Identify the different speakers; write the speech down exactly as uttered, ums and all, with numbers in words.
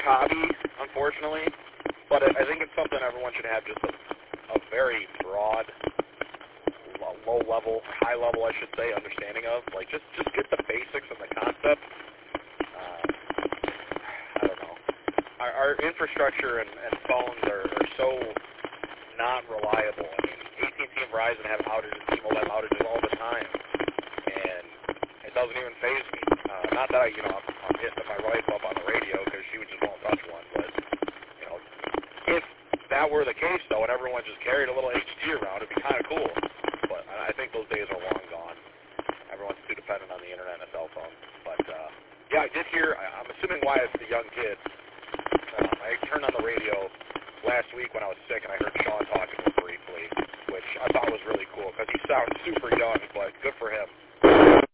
Speaker 1: hobby, unfortunately, but I, I think it's something everyone should have just a, a very broad, low level, high level, I should say, understanding of. Like, just, just get the basics and the concept. Uh, I don't know. Our, our infrastructure and, and phones are, are so not reliable. I mean, A T and T and Verizon have outages, T-Mobile have outages all the time, and it doesn't even faze me. Uh, not that I, you know, I'm, I'm hitting my wife up on the radio because she just won't touch one, but, you know, if that were the case, though, and everyone just carried a little H T around, it'd be kind of cool. But I think those days are long gone. Everyone's too dependent on the internet and a cell phone. But, uh, yeah, I did hear, I'm assuming why it's the young kids. Um, I turned on the radio last week when I was sick, and I heard Sean talking briefly, which I thought was really cool because he sounds super young, but good for him.